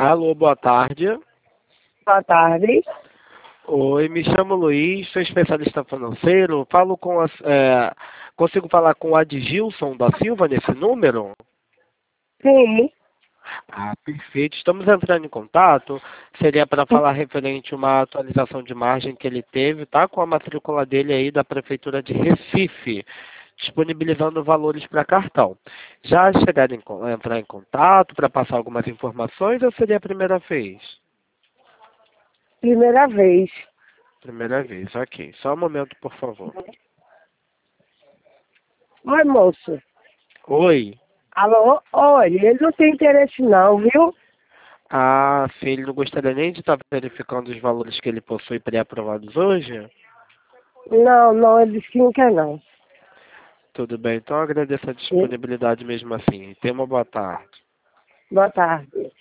Alô, boa tarde. Boa tarde. Oi, me chamo Luiz, sou especialista financeiro. Consigo falar com o Adgilson da Silva nesse número? Sim. Ah, perfeito. Estamos entrando em contato. Seria para falar referente a uma atualização de margem que ele teve, tá? Com a matrícula dele aí da Prefeitura de Recife, disponibilizando valores para cartão. Já chegaram a entrar em contato para passar algumas informações ou seria a primeira vez? Primeira vez. Primeira vez, ok. Só um momento, por favor. Oi, moço. Oi. Alô? Olha, ele não tem interesse não, viu? Ah, se ele não gostaria nem de estar verificando os valores que ele possui pré-aprovados hoje? Não, ele disse que não quer não. Tudo bem, então eu agradeço a Sim. disponibilidade mesmo assim. Tenha uma boa tarde. Boa tarde.